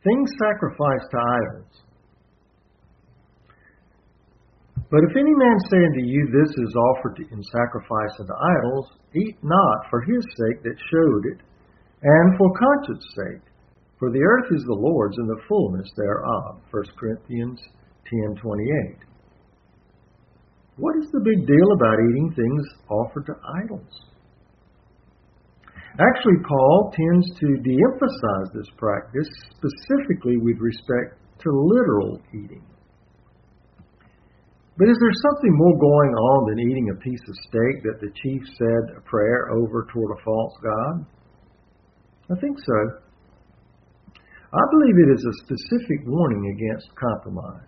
things sacrificed to idols. But if any man say unto you, This is offered in sacrifice unto idols, eat not for his sake that showed it, and for conscience sake. For the earth is the Lord's, and the fullness thereof. 1 Corinthians 10:28. What is the big deal about eating things offered to idols? Actually, Paul tends to de-emphasize this practice, specifically with respect to literal eating. But is there something more going on than eating a piece of steak that the chief said a prayer over toward a false god? I think so. I believe it is a specific warning against compromise.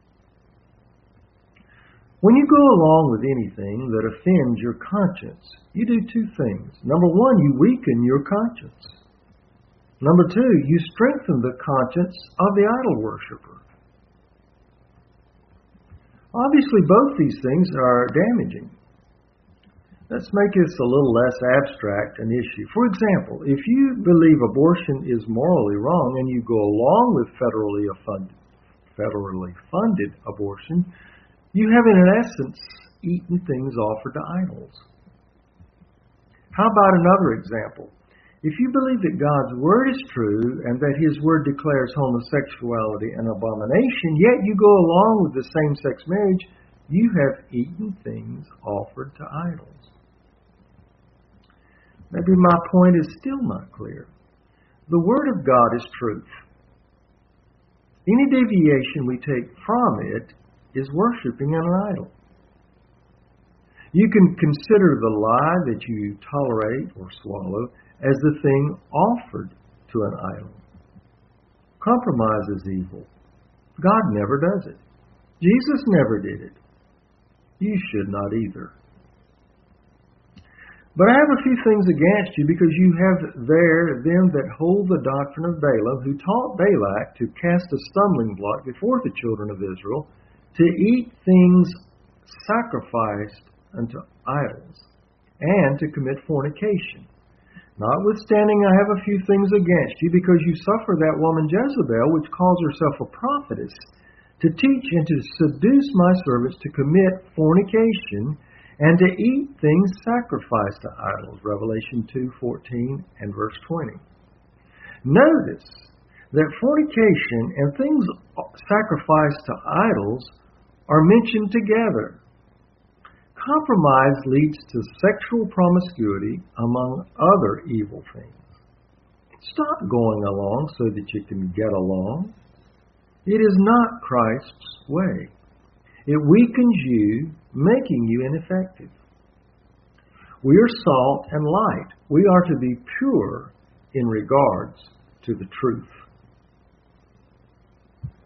When you go along with anything that offends your conscience, you do two things. Number one, you weaken your conscience. Number two, you strengthen the conscience of the idol worshiper. Obviously, both these things are damaging. Let's make this a little less abstract an issue. For example, if you believe abortion is morally wrong and you go along with federally funded abortion, you have in essence eaten things offered to idols. How about another example? If you believe that God's Word is true and that His Word declares homosexuality an abomination, yet you go along with the same-sex marriage, you have eaten things offered to idols. Maybe my point is still not clear. The Word of God is truth. Any deviation we take from it is worshiping an idol. You can consider the lie that you tolerate or swallow as the thing offered to an idol. Compromise is evil. God never does it. Jesus never did it. You should not either. But I have a few things against you, because you have there them that hold the doctrine of Balaam, who taught Balak to cast a stumbling block before the children of Israel, to eat things sacrificed unto idols, and to commit fornication. Notwithstanding, I have a few things against you, because you suffer that woman Jezebel, which calls herself a prophetess, to teach and to seduce my servants to commit fornication, and to eat things sacrificed to idols. Revelation 2:14 and verse 20. Notice that fornication and things sacrificed to idols are mentioned together. Compromise leads to sexual promiscuity, among other evil things. Stop going along so that you can get along. It is not Christ's way. It weakens you, making you ineffective. We are salt and light. We are to be pure in regards to the truth.